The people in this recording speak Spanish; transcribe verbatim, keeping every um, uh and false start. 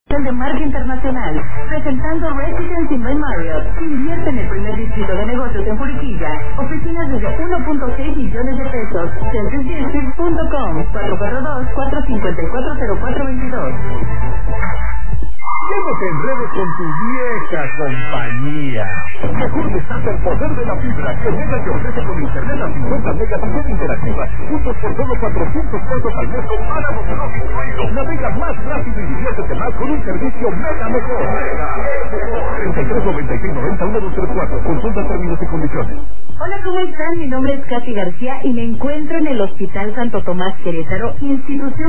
de marca internacional, presentando Residency by Marriott. Invierte en el primer distrito de negocios en Juriquilla. Oficinas desde uno punto seis millones de pesos. Census District punto com, cuatro cuatro dos, cuatro cinco cuatro, cero cuatro dos dos. Ya no te enredes con tu vieja compañía. Mejor desata el poder de la fibra que Mega te ofrece con internet a cincuenta megas y red interactiva. Juntos por solo cuatrocientos pesos al mes con páramos de los incluidos. Navega más rápido y diviértete más con un servicio Mega mejor. Mega treinta y tres noventa y seis noventa uno dos tres cuatro. Consulta términos y condiciones. Hola, ¿cómo están? Mi nombre es Katy García y me encuentro en el Hospital Santo Tomás Querétaro, institución